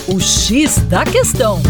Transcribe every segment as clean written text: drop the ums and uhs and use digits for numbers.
O X da Questão.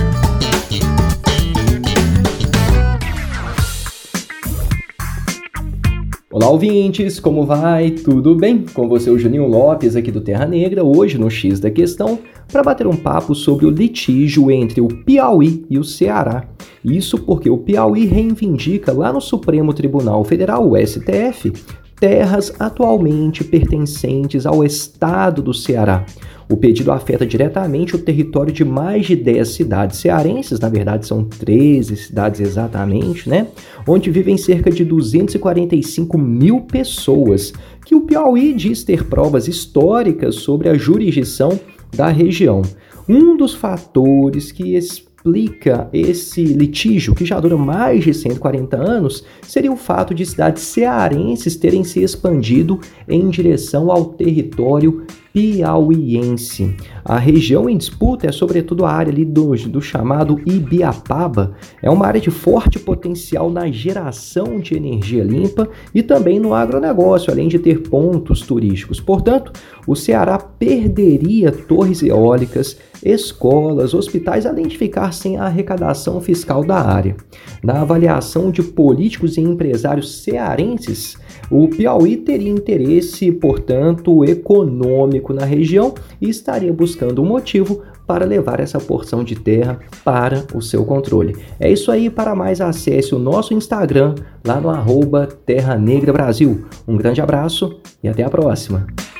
Olá, ouvintes, como vai? Tudo bem? Com você, o Juninho Lopes, aqui do Terra Negra, hoje no X da Questão, para bater um papo sobre o litígio entre o Piauí e o Ceará. Isso porque o Piauí reivindica lá no Supremo Tribunal Federal, o STF, terras atualmente pertencentes ao estado do Ceará. O pedido afeta diretamente o território de mais de 10 cidades cearenses, na verdade são 13 cidades exatamente, onde vivem cerca de 245 mil pessoas, que o Piauí diz ter provas históricas sobre a jurisdição da região. Um dos fatores que explica esse litígio, que já dura mais de 140 anos, seria o fato de cidades cearenses terem se expandido em direção ao território piauiense. A região em disputa é sobretudo a área ali do chamado Ibiapaba. É uma área de forte potencial na geração de energia limpa e também no agronegócio, além de ter pontos turísticos. Portanto, o Ceará perderia torres eólicas, escolas, hospitais, além de ficar sem a arrecadação fiscal da área. Na avaliação de políticos e empresários cearenses, o Piauí teria interesse, portanto, econômico na região e estaria buscando um motivo para levar essa porção de terra para o seu controle. É isso aí, para mais acesse o nosso Instagram lá no @Terra Negra Brasil. Um grande abraço e até a próxima!